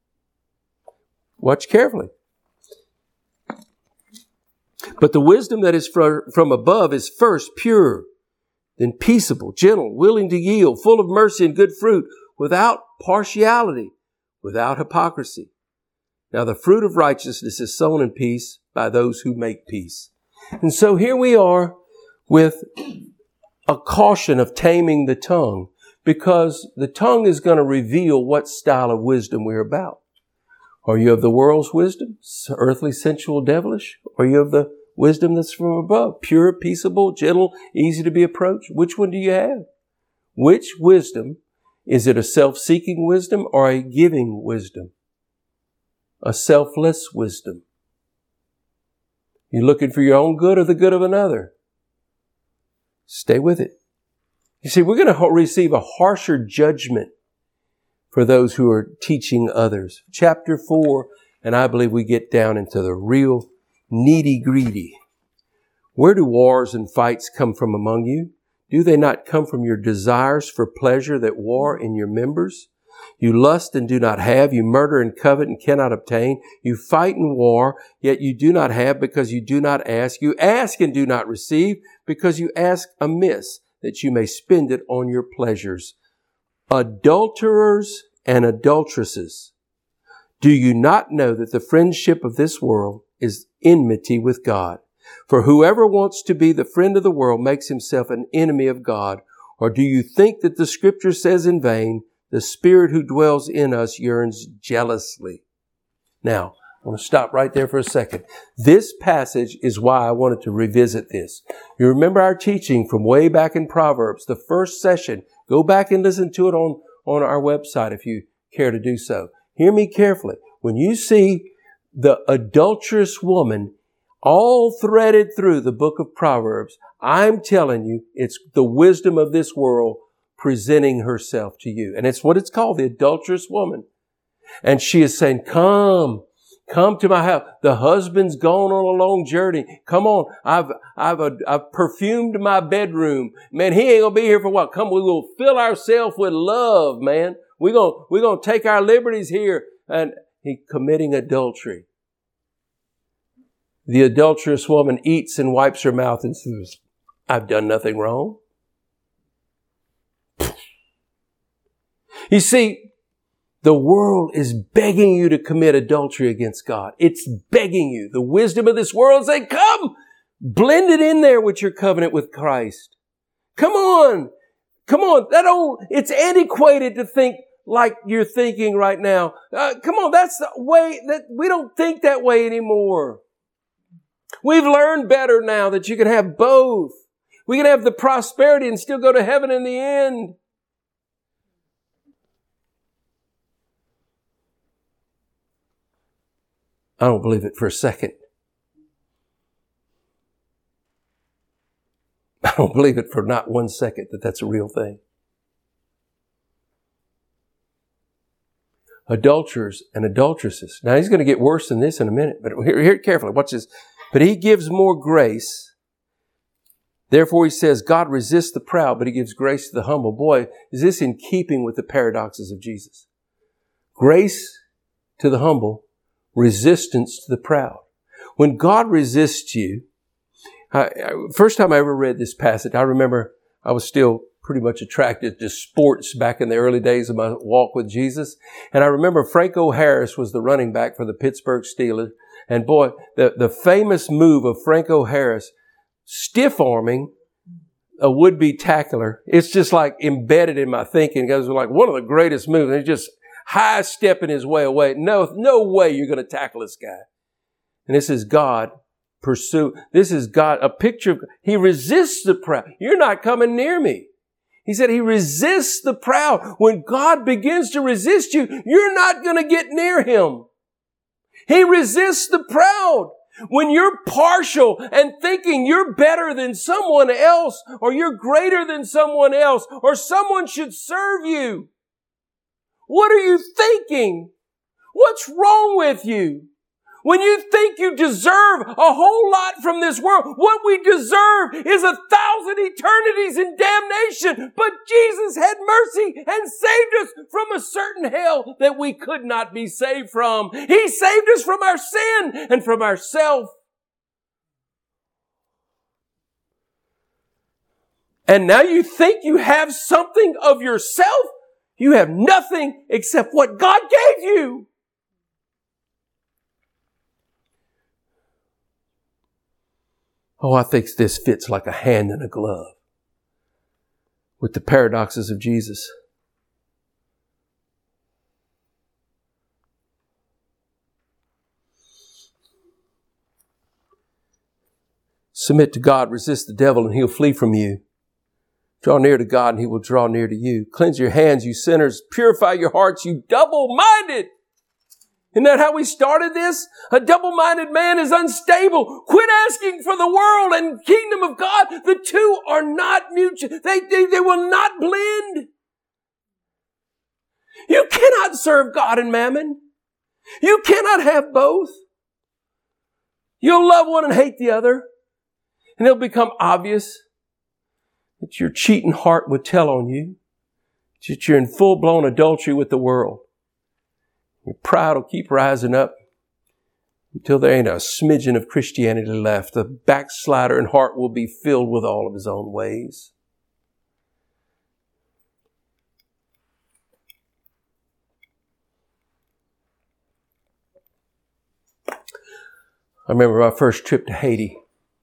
Watch carefully. But the wisdom that is from above is first pure, then peaceable, gentle, willing to yield, full of mercy and good fruit, without partiality, without hypocrisy. Now the fruit of righteousness is sown in peace by those who make peace. And so here we are with a caution of taming the tongue, because the tongue is going to reveal what style of wisdom we're about. Are you of the world's wisdom, earthly, sensual, devilish? Or are you of the wisdom that's from above. Pure, peaceable, gentle, easy to be approached. Which one do you have? Which wisdom? Is it a self-seeking wisdom or a giving wisdom? A selfless wisdom. You're looking for your own good or the good of another. Stay with it. You see, we're going to receive a harsher judgment for those who are teaching others. Chapter four, and I believe we get down into the real nitty-gritty. Where do wars and fights come from among you? Do they not come from your desires for pleasure that war in your members? You lust and do not have. You murder and covet and cannot obtain. You fight and war, yet you do not have because you do not ask. You ask and do not receive because you ask amiss, that you may spend it on your pleasures. Adulterers and adulteresses, do you not know that the friendship of this world is enmity with God? For whoever wants to be the friend of the world makes himself an enemy of God. Or do you think that the Scripture says in vain, the Spirit who dwells in us yearns jealously? Now, I want to stop right there for a second. This passage is why I wanted to revisit this. You remember our teaching from way back in Proverbs, the first session. Go back and listen to it on, on our website if you care to do so. Hear me carefully. When you see the adulterous woman all threaded through the book of Proverbs, I'm telling you, it's the wisdom of this world presenting herself to you. And it's what it's called, the adulterous woman. And she is saying, come, come to my house. The husband's gone on a long journey. Come on. I've, I've, uh, I've perfumed my bedroom. Man, he ain't going to be here for a while. Come, we will fill ourselves with love, man. We're going, we're going to take our liberties here. And he committing adultery. The adulterous woman eats and wipes her mouth and says, I've done nothing wrong. You see, the world is begging you to commit adultery against God. It's begging you. The wisdom of this world say, come, blend it in there with your covenant with Christ. Come on. Come on. That old, it's antiquated to think like you're thinking right now. Uh, come on. That's the way that we don't think that way anymore. We've learned better now that you can have both. We can have the prosperity and still go to heaven in the end. I don't believe it for a second. I don't believe it for not one second that that's a real thing. Adulterers and adulteresses. Now he's going to get worse than this in a minute, but hear, hear it carefully. Watch this. But he gives more grace. Therefore he says, God resists the proud, but he gives grace to the humble. Boy, is this in keeping with the paradoxes of Jesus? Grace to the humble, resistance to the proud. When God resists you, I, I, first time I ever read this passage, I remember I was still pretty much attracted to sports back in the early days of my walk with Jesus. And I remember Franco Harris was the running back for the Pittsburgh Steelers. And boy, the, the famous move of Franco Harris, stiff-arming a would-be tackler, it's just like embedded in my thinking. It was like one of the greatest moves. And he's just high-stepping his way away. No, no way you're going to tackle this guy. And this is God pursue. This is God, a picture of, he resists the proud. You're not coming near me. He said he resists the proud. When God begins to resist you, you're not going to get near him. He resists the proud. When you're partial and thinking you're better than someone else, or you're greater than someone else, or someone should serve you, what are you thinking? What's wrong with you? When you think you deserve a whole lot from this world, what we deserve is a thousand eternities in damnation. But Jesus had mercy and saved us from a certain hell that we could not be saved from. He saved us from our sin and from ourself. And now you think you have something of yourself? You have nothing except what God gave you. Oh, I think this fits like a hand in a glove with the paradoxes of Jesus. Submit to God, resist the devil, and he'll flee from you. Draw near to God, and he will draw near to you. Cleanse your hands, you sinners. Purify your hearts, you double-minded. Isn't that how we started this? A double-minded man is unstable. Quit asking for the world and kingdom of God. The two are not mutual. They, they, they will not blend. You cannot serve God and mammon. You cannot have both. You'll love one and hate the other. And it'll become obvious that your cheating heart would tell on you, that you're in full-blown adultery with the world. Your pride will keep rising up until there ain't a smidgen of Christianity left. The backslider in heart will be filled with all of his own ways. I remember my first trip to Haiti.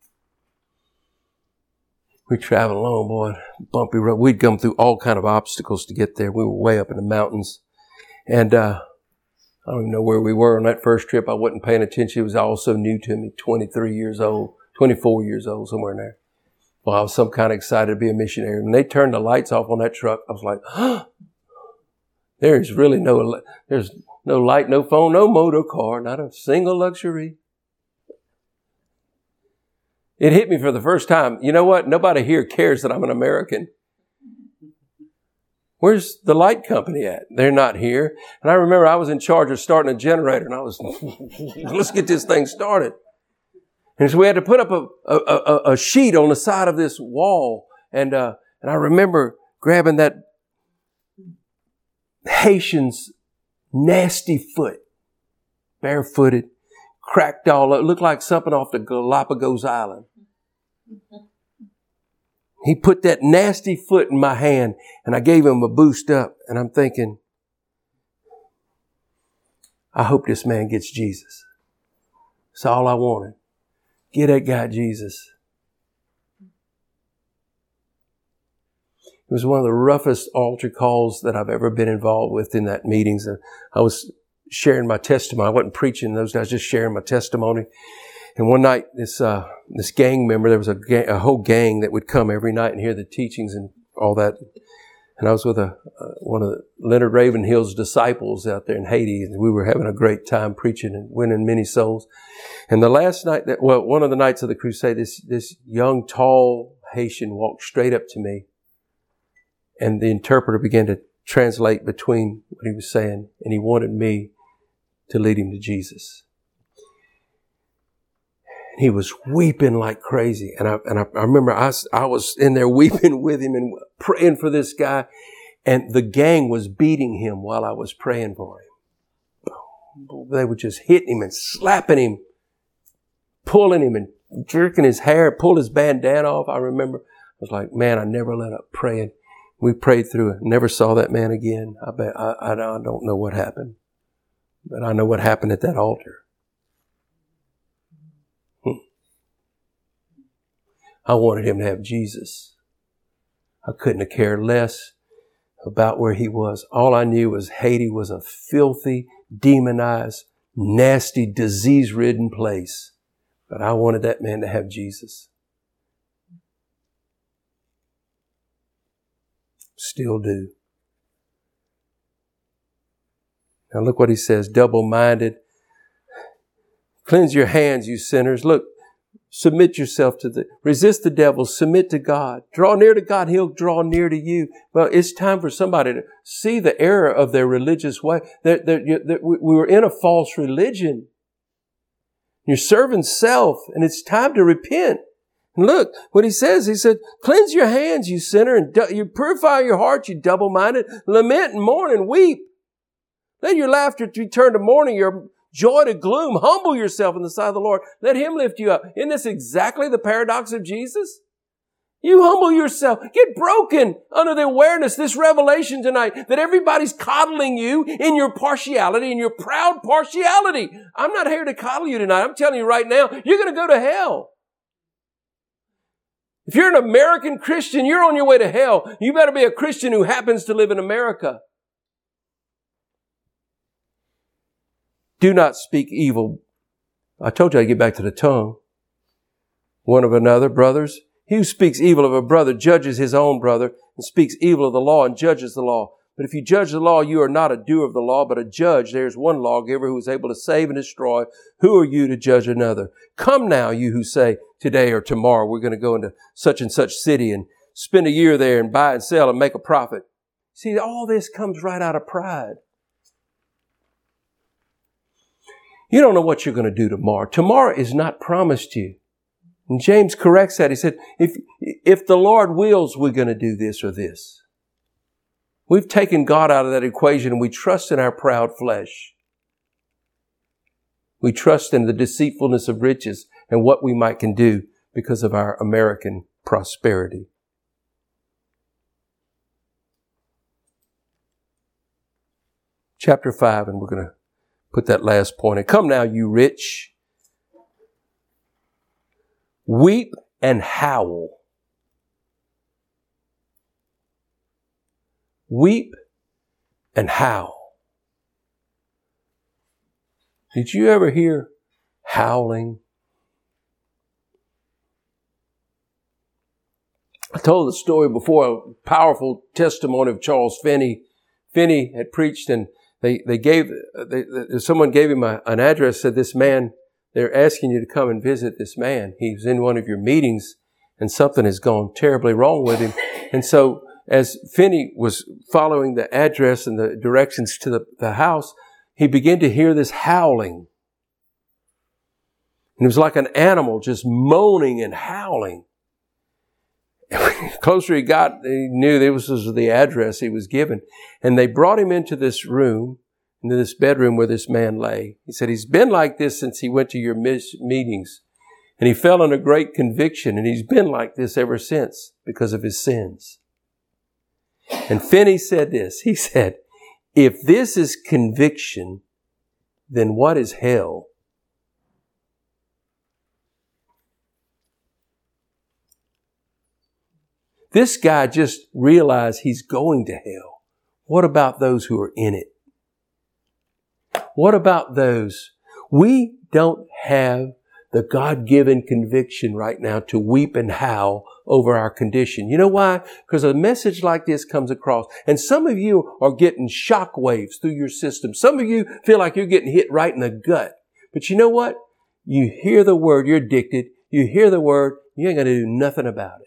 We traveled along, boy, bumpy road. We'd come through all kind of obstacles to get there. We were way up in the mountains. And uh, I don't even know where we were on that first trip. I wasn't paying attention. It was all so new to me, twenty-three years old, twenty-four years old, somewhere in there. Well, I was some kind of excited to be a missionary. When they turned the lights off on that truck, I was like, huh, there's really no, there's no light, no phone, no motor car, not a single luxury. It hit me for the first time. You know what? Nobody here cares that I'm an American. Where's the light company at? They're not here. And I remember I was in charge of starting a generator, and I was, let's get this thing started. And so we had to put up a, a, a, a sheet on the side of this wall. And, uh, and I remember grabbing that Haitian's nasty foot, barefooted, cracked all up, looked like something off the Galapagos Island. He put that nasty foot in my hand, and I gave him a boost up, and I'm thinking, I hope this man gets Jesus. That's all I wanted. Get that guy Jesus. It was one of the roughest altar calls that I've ever been involved with in that meetings. I was sharing my testimony. I wasn't preaching those days, just sharing my testimony. And one night, this uh, this gang member, there was a, gang, a whole gang that would come every night and hear the teachings and all that. And I was with a uh, one of the, Leonard Ravenhill's disciples out there in Haiti, and we were having a great time preaching and winning many souls. And the last night, that well, one of the nights of the crusade, this this young, tall Haitian walked straight up to me, and the interpreter began to translate between what he was saying, and he wanted me to lead him to Jesus. He was weeping like crazy. And I, and I, I remember I, I was in there weeping with him and praying for this guy. And the gang was beating him while I was praying for him. They were just hitting him and slapping him, pulling him and jerking his hair, pulled his bandana off. I remember I was like, man, I never let up praying. We prayed through it. Never saw that man again. I bet, I, I, I don't know what happened, but I know what happened at that altar. I wanted him to have Jesus. I couldn't have cared less about where he was. All I knew was Haiti was a filthy, demonized, nasty, disease-ridden place. But I wanted that man to have Jesus. Still do. Now look what he says, double-minded. Cleanse your hands, you sinners. Look. Submit yourself to the, resist the devil, submit to God. Draw near to God, he'll draw near to you. Well, it's time for somebody to see the error of their religious way. That, that, that we were in a false religion. You're serving self, and it's time to repent. And look what he says. He said, cleanse your hands, you sinner, and du- you purify your heart, you double-minded. Lament and mourn and weep. Let your laughter return to mourning, your joy to gloom. Humble yourself in the sight of the Lord. Let him lift you up. Isn't this exactly the paradox of Jesus? You humble yourself. Get broken under the awareness, this revelation tonight, that everybody's coddling you in your partiality, in your proud partiality. I'm not here to coddle you tonight. I'm telling you right now, you're going to go to hell. If you're an American Christian, you're on your way to hell. You better be a Christian who happens to live in America. Do not speak evil. I told you I'd get back to the tongue. one of another, brothers. He who speaks evil of a brother judges his own brother, and speaks evil of the law and judges the law. But if you judge the law, you are not a doer of the law, but a judge. There is one lawgiver who is able to save and destroy. Who are you to judge another? Come now, you who say, today or tomorrow we're going to go into such and such city and spend a year there and buy and sell and make a profit. See, all this comes right out of pride. You don't know what you're going to do tomorrow. Tomorrow is not promised you. And James corrects that. He said, if, if the Lord wills, we're going to do this or this. We've taken God out of that equation and we trust in our proud flesh. We trust in the deceitfulness of riches and what we might can do because of our American prosperity. Chapter five, and we're going to put that last point in. Come now, you rich. Weep and howl. Weep and howl. Did you ever hear howling? I told the story before, a powerful testimony of Charles Finney. Finney had preached and they, they gave, they, someone gave him a, an address, said, this man, they're asking you to come and visit this man. He's in one of your meetings and something has gone terribly wrong with him. And so as Finney was following the address and the directions to the, the house, he began to hear this howling. And it was like an animal just moaning and howling. The closer he got, he knew this was the address he was given. And they brought him into this room, into this bedroom where this man lay. He said, he's been like this since he went to your meetings. And he fell in a great conviction, and he's been like this ever since because of his sins. And Finney said this. He said, if this is conviction, then what is hell? This guy just realized he's going to hell. What about those who are in it? What about those? We don't have the God-given conviction right now to weep and howl over our condition. You know why? Because a message like this comes across, and some of you are getting shock waves through your system. Some of you feel like you're getting hit right in the gut. But you know what? You hear the word, you're addicted. You hear the word, you ain't going to do nothing about it.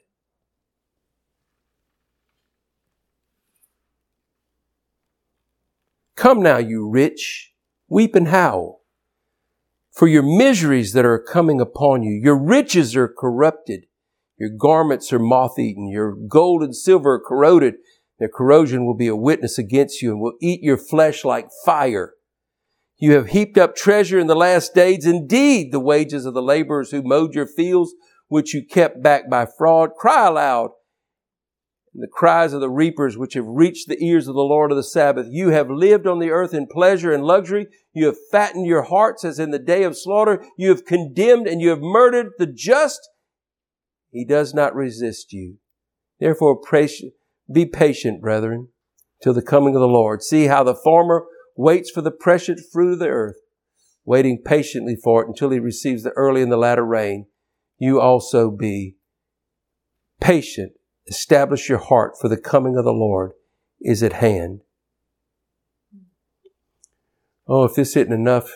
Come now, you rich, weep and howl for your miseries that are coming upon you. Your riches are corrupted. Your garments are moth-eaten. Your gold and silver are corroded. Their corrosion will be a witness against you and will eat your flesh like fire. You have heaped up treasure in the last days. Indeed, the wages of the laborers who mowed your fields, which you kept back by fraud, cry aloud. And the cries of the reapers which have reached the ears of the Lord of the Sabbath. You have lived on the earth in pleasure and luxury. You have fattened your hearts as in the day of slaughter. You have condemned and you have murdered the just. He does not resist you. Therefore, be patient, brethren, till the coming of the Lord. See how the farmer waits for the precious fruit of the earth, waiting patiently for it until he receives the early and the latter rain. You also be patient. Establish your heart, for the coming of the Lord is at hand. Oh, if this isn't enough.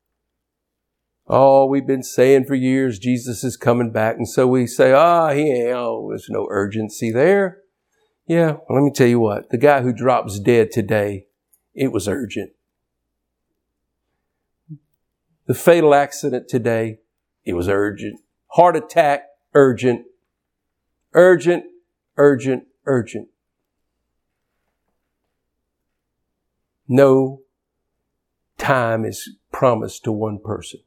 Oh, we've been saying for years, Jesus is coming back. And so we say, ah, oh, he ain't, oh, there's no urgency there. Yeah, well, let me tell you what. The guy who drops dead today, it was urgent. The fatal accident today, it was urgent. Heart attack, urgent. Urgent. Urgent, urgent. No time is promised to one person.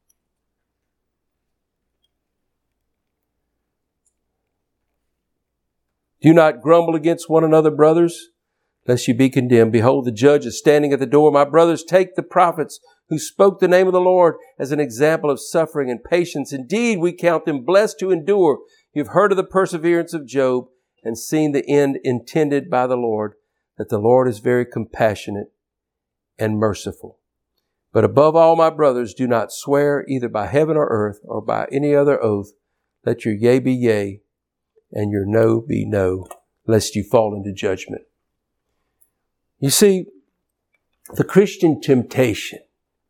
Do not grumble against one another, brothers, lest you be condemned. Behold, the judge is standing at the door. My brothers, take the prophets who spoke the name of the Lord as an example of suffering and patience. Indeed, we count them blessed who endure. You've heard of the perseverance of Job and seen the end intended by the Lord, that the Lord is very compassionate and merciful. But above all, my brothers, do not swear either by heaven or earth or by any other oath, let your yea be yea and your no be no, lest you fall into judgment. You see, the Christian temptation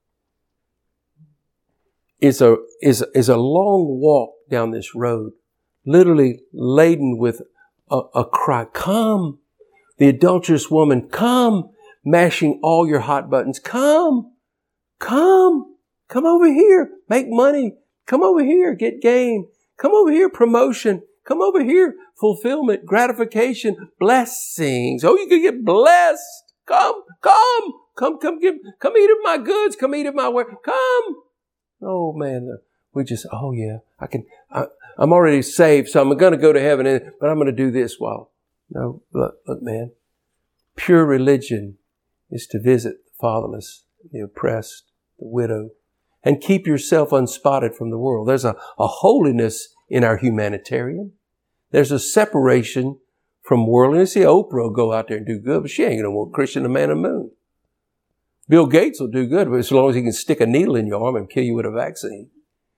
is a, is, is a long walk down this road, literally laden with a, a cry, come, the adulterous woman, come, mashing all your hot buttons, come, come, come over here, make money, come over here, get gain, come over here, promotion, come over here, fulfillment, gratification, blessings. Oh, you can get blessed. Come, come, come, come, give, come eat of my goods, come eat of my work, come. Oh man, we just, oh yeah, I can, I, I'm already saved, so I'm going to go to heaven, but I'm going to do this while. No, look, look, man. Pure religion is to visit the fatherless, the oppressed, the widow, and keep yourself unspotted from the world. There's a, a holiness in our humanitarian. There's a separation from worldliness. See, Oprah will go out there and do good, but she ain't going to want Christian the man of the moon. Bill Gates will do good, but as long as he can stick a needle in your arm and kill you with a vaccine.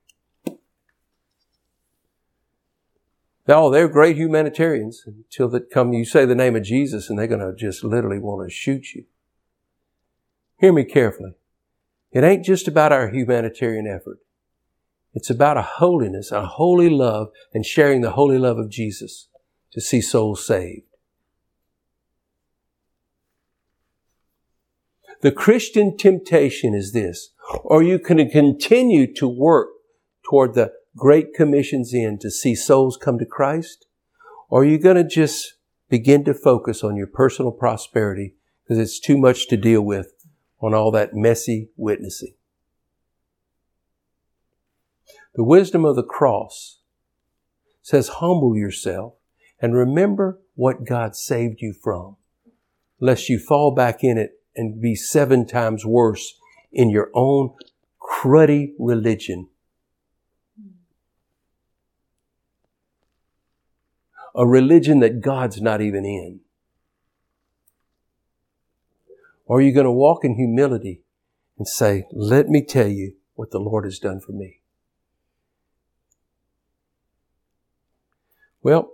Oh, they're great humanitarians until that come, you say the name of Jesus and they're going to just literally want to shoot you. Hear me carefully. It ain't just about our humanitarian effort. It's about a holiness, a holy love, and sharing the holy love of Jesus to see souls saved. The Christian temptation is this, or you can continue to work toward the Great Commission's end to see souls come to Christ, or are you going to just begin to focus on your personal prosperity because it's too much to deal with on all that messy witnessing? The wisdom of the cross says, humble yourself and remember what God saved you from, lest you fall back in it and be seven times worse in your own cruddy religion. A religion that God's not even in. Or are you going to walk in humility and say, let me tell you what the Lord has done for me? Well,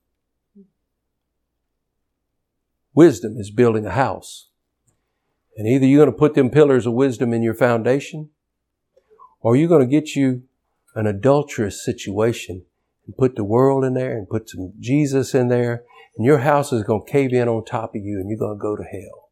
wisdom is building a house. And either you're going to put them pillars of wisdom in your foundation, or you're going to get you an adulterous situation and put the world in there and put some Jesus in there, and your house is going to cave in on top of you and you're going to go to hell.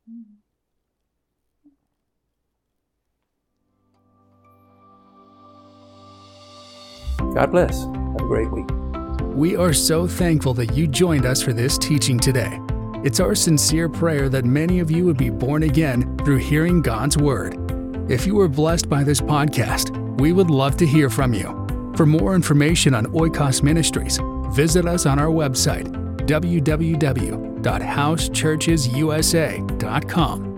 God bless. Have a great week. We are so thankful that you joined us for this teaching today. It's our sincere prayer that many of you would be born again through hearing God's Word. If you were blessed by this podcast, we would love to hear from you. For more information on Oikos Ministries, visit us on our website, w w w dot house churches u s a dot com.